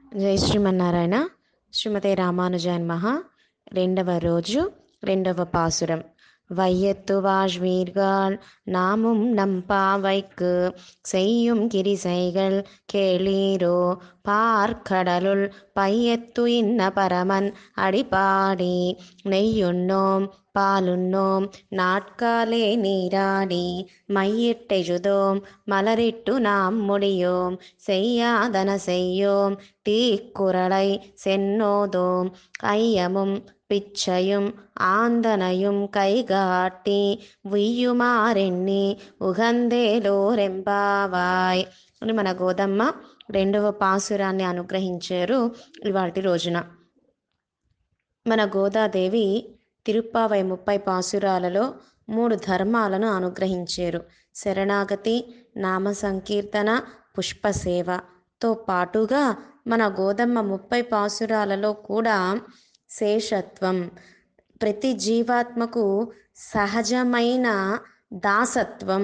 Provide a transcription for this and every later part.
జై శ్రీమన్నారాయణ. శ్రీమతే రామానుజాన్ మహా. రెండవ రోజు రెండవ పాసురం. வையத்து வாஷ்வீர்கள் நாமும் நம்பாவைக்கு செய்யும் கிரிசைகள் கேளீரோ பார்க்கடலுள் பையத்து இன்ன பரமன் அடிபாடி நெய்யுண்ணோம் பாலுண்ணோம் நாட்காலே நீராடி மையிட்டெழுதோம் மலரிட்டு நாம் முடியோம் செய்யாதன செய்யோம் தீக்குறளை சென்னோதோம் ஐயமும் பிச்சையும் ஆந்தனையும் கைகாட்டி ఉయ్యుమారెన్ని ఉగందేలోరెంబావాయ్ అని మన గోదమ్మ రెండవ పాసురాన్ని అనుగ్రహించారు ఇవాటి రోజున. మన గోదాదేవి తిరుప్పావై 30 పాసురాలలో 3 ధర్మాలను అనుగ్రహించారు. శరణాగతి, నామ సంకీర్తన, పుష్పసేవతో పాటుగా మన గోదమ్మ 30 పాసురాలలో కూడా శేషత్వం, ప్రతి జీవాత్మకు సహజమైన దాసత్వం,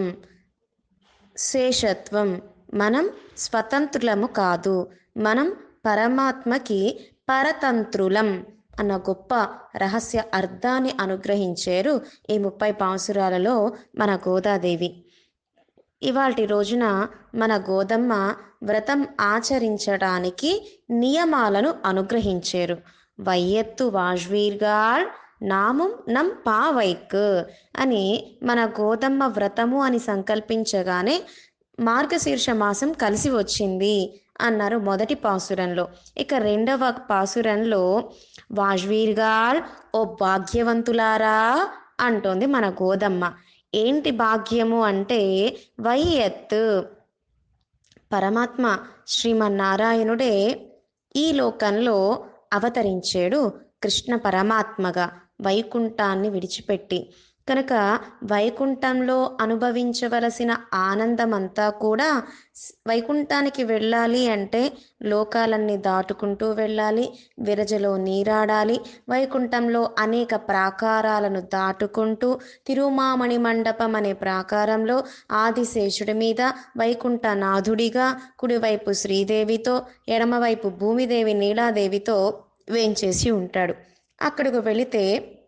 శేషత్వం, మనం స్వతంత్రులము కాదు, మనం పరమాత్మకి పరతంత్రులం అన్న గొప్ప రహస్య అర్థాన్ని అనుగ్రహించారు ఈ 30 పాసురాలలో మన గోదాదేవి. ఇవాల్టి రోజున మన గోదమ్మ వ్రతం ఆచరించడానికి నియమాలను అనుగ్రహించారు. వైయత్తు వాజ్వీర్గాల్ నామం నం పావైక్ అని మన గోదమ్మ వ్రతము అని సంకల్పించగానే మార్గశీర్ష మాసం కలిసి వచ్చింది అన్నారు మొదటి పాసురంలో. ఇక రెండవ పాసురంలో వాజ్వీర్గాల్ ఓ భాగ్యవంతులారా అంటోంది మన గోదమ్మ. ఏంటి భాగ్యము అంటే వైయత్, పరమాత్మ శ్రీమన్నారాయణుడే ఈ లోకంలో అవతరించాడు కృష్ణ పరమాత్మగా వైకుంఠాన్ని విడిచిపెట్టి. కనుక వైకుంఠంలో అనుభవించవలసిన ఆనందమంతా కూడా, వైకుంఠానికి వెళ్ళాలి అంటే లోకాలన్నీ దాటుకుంటూ వెళ్ళాలి, విరజలో నీరాడాలి, వైకుంఠంలో అనేక ప్రాకారాలను దాటుకుంటూ తిరుమామణి మండపం అనే ప్రాకారంలో ఆదిశేషుడి మీద వైకుంఠనాథుడిగా కుడివైపు శ్రీదేవితో ఎడమవైపు భూమిదేవి నీలాదేవితో వేంచేసి ఉంటాడు. అక్కడికి వెళితే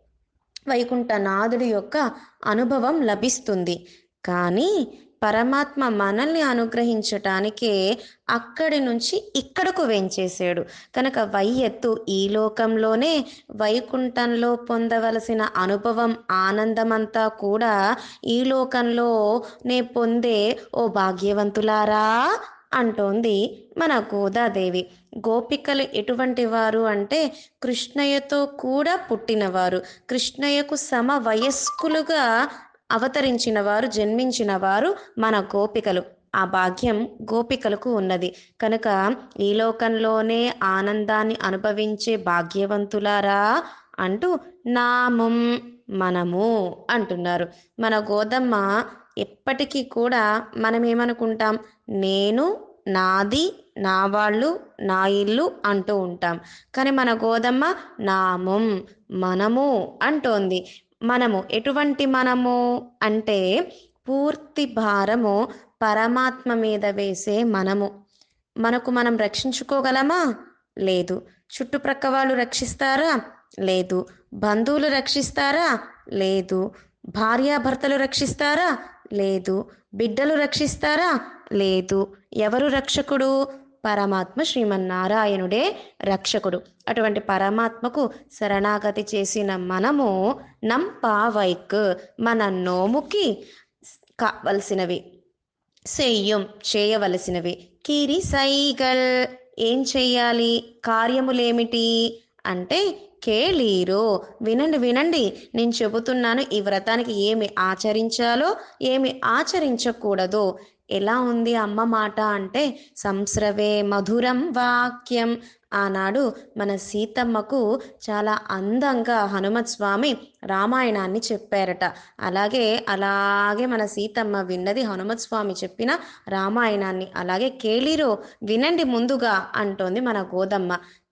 వైకుంఠనాథుడి యొక్క అనుభవం లభిస్తుంది. కానీ పరమాత్మ మనల్ని అనుగ్రహించటానికే అక్కడి నుంచి ఇక్కడకు వేంచేశాడు. కనుక వైయత్తు ఈ లోకంలోనే వైకుంఠంలో పొందవలసిన అనుభవం, ఆనందమంతా కూడా ఈ లోకంలోనే పొందే ఓ భాగ్యవంతులారా అంటోంది మన గోదాదేవి. గోపికలు ఎటువంటి వారు అంటే కృష్ణయ్యతో కూడా పుట్టినవారు, కృష్ణయ్యకు సమ వయస్కులుగా అవతరించిన వారు, జన్మించిన వారు మన గోపికలు. ఆ భాగ్యం గోపికలకు ఉన్నది. కనుక ఈ లోకంలోనే ఆనందాన్ని అనుభవించే భాగ్యవంతులారా అంటూ నామం, మనము అంటున్నారు. మన గోదమ్మ ఎప్పటికీ కూడా మనం ఏమనుకుంటాం, నేను, నాది, నా వాళ్ళు, నా ఇల్లు అంటూ ఉంటాం. కానీ మన గోదమ్మ నామం, మనము అంటోంది. మనము ఎటువంటి మనము అంటే పూర్తి భారము పరమాత్మ మీద వేసే మనము. మనకు మనం రక్షించుకోగలమా? లేదు. చుట్టుప్రక్క వాళ్ళు రక్షిస్తారా? లేదు. బంధువులు రక్షిస్తారా? లేదు. భార్యాభర్తలు రక్షిస్తారా? లేదు. బిడ్డలు రక్షిస్తారా? లేదు. ఎవరు రక్షకుడు? పరమాత్మ శ్రీమన్నారాయణుడే రక్షకుడు. అటువంటి పరమాత్మకు శరణాగతి చేసిన మనము నంపావైక్, మన నోముకి కావలసినవి, సెయ్యం చేయవలసినవి, కిరి సైగల్ ఏం చెయ్యాలి, కార్యములేమిటి అంటే కేళీరో వినండి, వినండి, నేను చెబుతున్నాను. ఈ వ్రతానికి ఏమి ఆచరించాలో ఏమి ఆచరించకూడదో. ఎలా ఉంది అమ్మ మాట అంటే సంస్రవే మధురం వాక్యం. ఆనాడు మన సీతమ్మకు చాలా అందంగా హనుమత్ స్వామి రామాయణాన్ని చెప్పారట. అలాగే మన సీతమ్మ విన్నది హనుమత్ స్వామి చెప్పిన రామాయణాన్ని. అలాగే కేళీరో వినండి ముందుగా అంటోంది మన గోదమ్మ.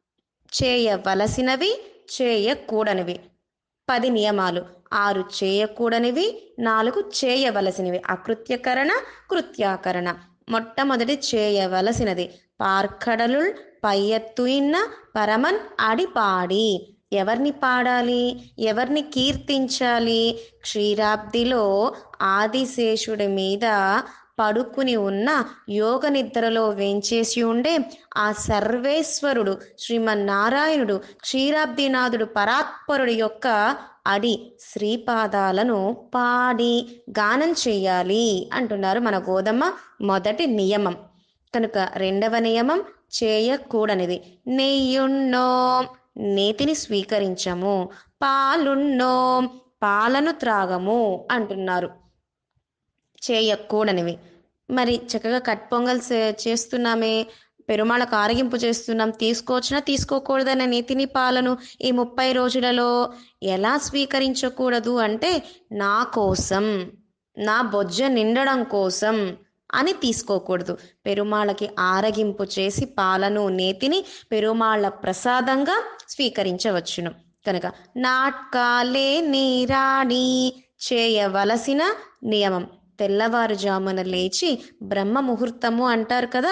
చేయవలసినవి, చేయకూడనివి 10 నియమాలు. 6 చేయకూడనివి, 4 చేయవలసినవి. అకృత్యకరణ, కృత్యాకరణ. మొట్టమొదటి చేయవలసినది పార్కడలుల్ పయ్యత్తు ఇన్న పరమన్ అడిపాడి. ఎవరిని పాడాలి, ఎవరిని కీర్తించాలి? క్షీరాబ్దిలో ఆదిశేషుడి మీద పడుకుని ఉన్న యోగ నిద్రలో వేంచేసి ఉండే ఆ సర్వేశ్వరుడు శ్రీమన్నారాయణుడు క్షీరాబ్దినాథుడు పరాత్పరుడు యొక్క అడి శ్రీపాదాలను పాడి గానం చెయ్యాలి అంటున్నారు మన గోదమ్మ మొదటి నియమం. కనుక రెండవ నియమం చేయకూడనిది. నెయ్యున్నోం, నేతిని స్వీకరించము. పాలున్నోం, పాలను త్రాగము అంటున్నారు. చేయకూడనివి. మరి చక్కగా కట్ పొంగల్ చేస్తున్నామే, పెరుమాళకు ఆరగింపు చేస్తున్నాం, తీసుకోవచ్చునా తీసుకోకూడదనే నీతిని పాలను ఈ 30 రోజులలో ఎలా స్వీకరించకూడదు అంటే, నా కోసం, నా బొజ్జ నిండడం కోసం అని తీసుకోకూడదు. పెరుమాళకి ఆరగింపు చేసి పాలను నేతిని పెరుమాళ్ళ ప్రసాదంగా స్వీకరించవచ్చును. కనుక నాట్కాలే నీరాడి చేయవలసిన నియమం. తెల్లవారుజామున లేచి బ్రహ్మ ముహూర్తము అంటారు కదా,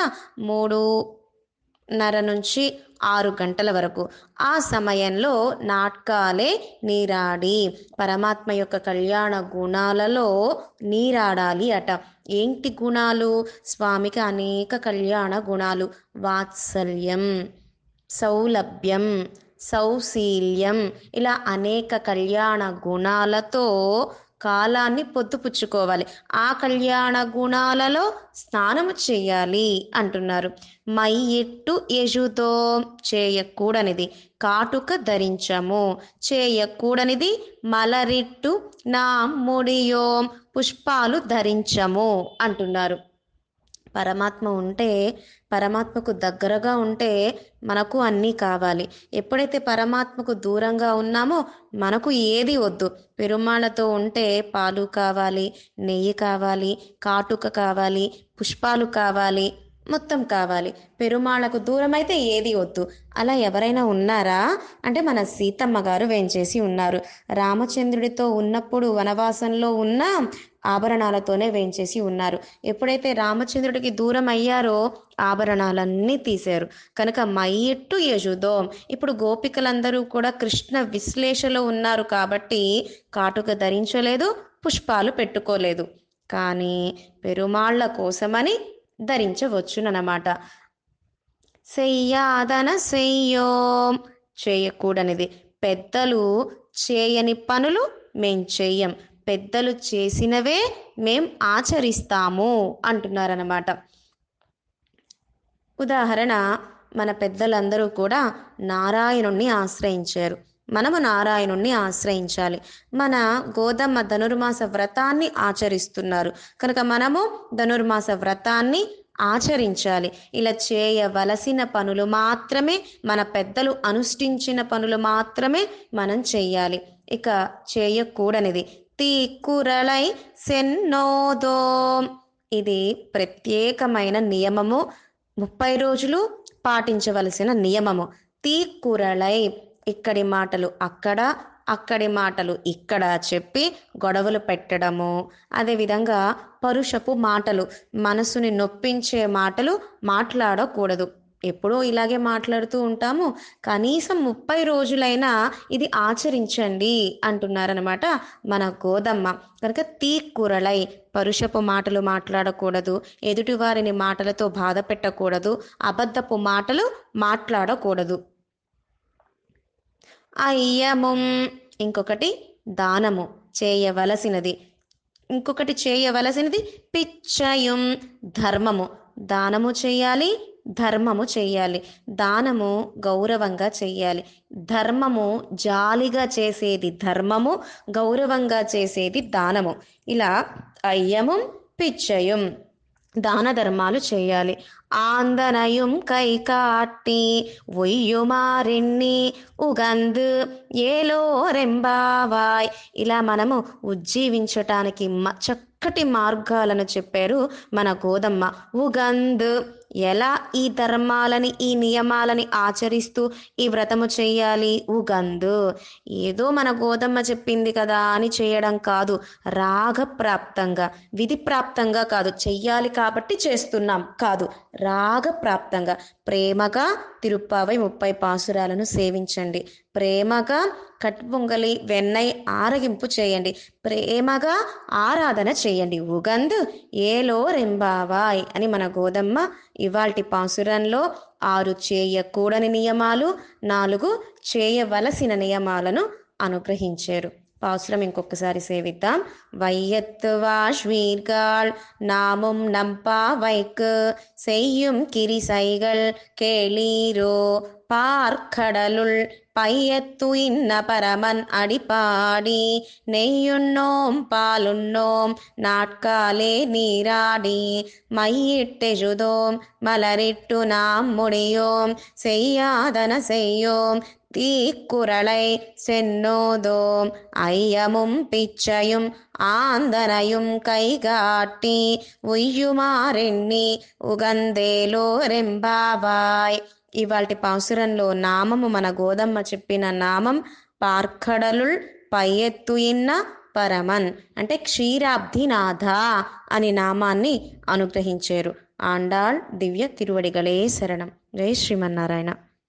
3:30 నుంచి 6 గంటల వరకు, ఆ సమయంలో నాట్కాలే నీరాడి పరమాత్మ యొక్క కళ్యాణ గుణాలలో నీరాడాలి అట. ఏంటి గుణాలు? స్వామికి అనేక కళ్యాణ గుణాలు. వాత్సల్యం, సౌలభ్యం, సౌశీల్యం, ఇలా అనేక కళ్యాణ గుణాలతో కాలాన్ని పొద్దుపుచ్చుకోవాలి. ఆ కళ్యాణ గుణాలలో స్నానము చేయాలి అంటున్నారు. మయ్యిట్టు యజుతో, చేయకూడనిది కాటుక ధరించము. చేయకూడనిది మలరిట్టు నా ముడియోం, పుష్పాలు ధరించము అంటున్నారు. పరమాత్మ ఉంటే, పరమాత్మకు దగ్గరగా ఉంటే మనకు అన్నీ కావాలి. ఎప్పుడైతే పరమాత్మకు దూరంగా ఉన్నామో మనకు ఏది వద్దు. పెరుమాళ్ళతో ఉంటే పాలు కావాలి, నెయ్యి కావాలి, కాటుక కావాలి, పుష్పాలు కావాలి, మొత్తం కావాలి. పెరుమాళ్ళకు దూరం అయితే ఏది వద్దు. అలా ఎవరైనా ఉన్నారా అంటే మన సీతమ్మ గారు వేంచేసి ఉన్నారు. రామచంద్రుడితో ఉన్నప్పుడు వనవాసంలో ఉన్న ఆభరణాలతోనే వేంచేసి ఉన్నారు. ఎప్పుడైతే రామచంద్రుడికి దూరం అయ్యారో ఆభరణాలన్నీ తీశారు. కనుక మయ్యిట్టు యజుదోం. ఇప్పుడు గోపికలందరూ కూడా కృష్ణ విశ్లేషలో ఉన్నారు కాబట్టి కాటుక ధరించలేదు, పుష్పాలు పెట్టుకోలేదు. కానీ పెరుమాళ్ళ కోసమని ధరించవచ్చునమాట. చెయ్యాదన చెయ్యోం, చేయకూడనిది. పెద్దలు చేయని పనులు మేం చెయ్యం, పెద్దలు చేసినవే మేం ఆచరిస్తాము అంటున్నారన్నమాట. ఉదాహరణ, మన పెద్దలందరూ కూడా నారాయణుణ్ణి ఆశ్రయించారు. మనము నారాయణుణ్ణి ఆశ్రయించాలి. మన గోదమ్మ ధనుర్మాస వ్రతాన్ని ఆచరిస్తున్నారు కనుక మనము ధనుర్మాస వ్రతాన్ని ఆచరించాలి. ఇలా చేయవలసిన పనులు మాత్రమే, మన పెద్దలు అనుష్ఠించిన పనులు మాత్రమే మనం చెయ్యాలి. ఇక చేయకూడనిది తీకురళై సెన్నోదోం. ఇది ప్రత్యేకమైన నియమము, 30 రోజులు పాటించవలసిన నియమము. తీకురళై, ఇక్కడి మాటలు అక్కడ, అక్కడి మాటలు ఇక్కడ చెప్పి గొడవలు పెట్టడము, అదేవిధంగా పరుషపు మాటలు, మనసుని నొప్పించే మాటలు మాట్లాడకూడదు. ఎప్పుడూ ఇలాగే మాట్లాడుతూ ఉంటాము, కనీసం 30 రోజులైనా ఇది ఆచరించండి అంటున్నారనమాట మన గోదమ్మ. కనుక తీకురళై, పరుషపు మాటలు మాట్లాడకూడదు, ఎదుటివారిని మాటలతో బాధ పెట్టకూడదు, అబద్ధపు మాటలు మాట్లాడకూడదు. అయ్యముం, ఇంకొకటి దానము చేయవలసినది. ఇంకొకటి చేయవలసినది పిచ్చయం, ధర్మము. దానము చేయాలి, ధర్మము చెయ్యాలి. దానము గౌరవంగా చెయ్యాలి, ధర్మము జాలిగా చేసేది ధర్మము, గౌరవంగా చేసేది దానము. ఇలా అయ్యము పిచ్చయం, దాన ధర్మాలు చేయాలి. ఆందనయం కైకాట్టి ఒయ్యుమారెన్ని ఉగందు ఏలో రెంబావాయ్. ఇలా మనము ఉజ్జీవించటానికి చక్కటి మార్గాలను చెప్పారు మన గోదమ్మ. ఉగందు, ఎలా ఈ ధర్మాలని ఈ నియమాలని ఆచరిస్తూ ఈ వ్రతము చెయ్యాలి? ఉగందు ఏదో మన గోదమ్మ చెప్పింది కదా అని చేయడం కాదు, రాగప్రాప్తంగా, విధి ప్రాప్తంగా కాదు, చెయ్యాలి కాబట్టి చేస్తున్నాం కాదు, రాగప్రాప్తంగా ప్రేమగా తిరుప్పావై 30 పాసురాలను సేవించండి. ప్రేమగా కట్పొంగలి వెన్నై ఆరగింపు చేయండి. ప్రేమగా ఆరాధన చేయండి. ఉగందు ఏలో రెంబావాయ్ అని మన గోదమ్మ ఇవాల్టి పాసురంలో 6 చేయకూడని నియమాలు, 4 చేయవలసిన నియమాలను అనుగ్రహించారు. పాసురం ఇంకొకసారి సేవిద్దాం. வையத்துவாழ்வீர்கள் நாமும் நம்பாவைக்கு செய்யும் கிரிசைகள் கேளீரோ பார்க்கடலுள் பையத்து இன்ன பரமன் அடிப்பாடி நெய்யுண்ணோம் பாலுண்ணோம் நாட்காலே நீராடி மையிட்டெழுதோம் மலரிட்டு நாம் முடியோம் செய்யாதன செய்யோம் தீக்குறளை சென்னோதோம் ஐயமும் பிச்சையும் ஆந்தனையும் கைகாட்டி ఉయ్యుమారెన్ని ఉగందేలోరెంబావాయ్. ఇవాల్టి పాసురంలో నామము మన గోదమ్మ చెప్పిన నామం పార్కడలుల్ పైయెత్తు ఇన్న పరమన్ అంటే క్షీరాబ్ధినాథ అని నామాన్ని అనుగ్రహించారు. ఆండాళ్ దివ్య తిరువడిగలే శరణం. జై శ్రీమన్నారాయణ.